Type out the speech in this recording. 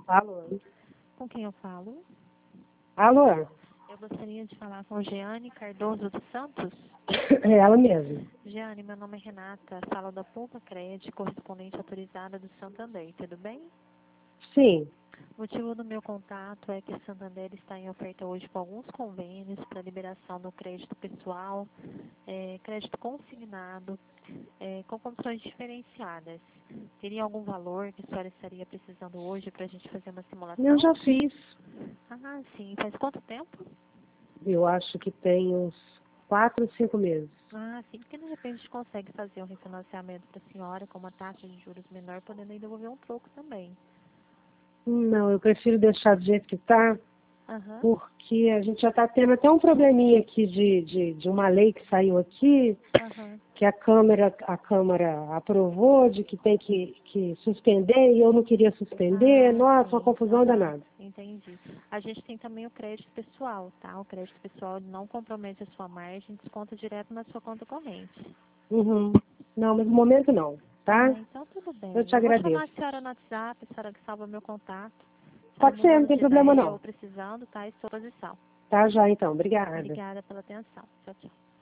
Alô? Com quem eu falo? Alô? Eu gostaria de falar com Jeane Cardoso dos Santos. É ela mesma. Jeane, meu nome é Renata, falo da Poupa Crédito, correspondente autorizada do Santander, tudo bem? Sim. O motivo do meu contato é que o Santander está em oferta hoje com alguns convênios para liberação do crédito pessoal, crédito consignado, com condições diferenciadas. Teria algum valor que a senhora estaria precisando hoje para a gente fazer uma simulação? Eu já fiz. Ah, sim. Faz quanto tempo? Eu acho que tem uns 4 ou 5 meses. Ah, sim, porque de repente a gente consegue fazer um refinanciamento para a senhora com uma taxa de juros menor, podendo aí devolver um troco também. Não, eu prefiro deixar do jeito que está, Aham. porque a gente já está tendo até um probleminha aqui de uma lei que saiu aqui, Aham. que a Câmara aprovou de que tem que suspender e eu não queria suspender. Ah, Nossa, uma sim. confusão Aham. danada. Entendi. A gente tem também o crédito pessoal, tá? O crédito pessoal não compromete a sua margem, desconta direto na sua conta corrente. Uhum. Não, mas no momento não, tá? Ah, então tudo Eu bem. te Eu vou chamar agradeço. a senhora no WhatsApp, a senhora que salva meu contato. A senhora Pode ser, não mudando tem de problema ideia ou não. precisando, tá? Estou à disposição. Tá já então, obrigada. Obrigada pela atenção. Tchau, tchau.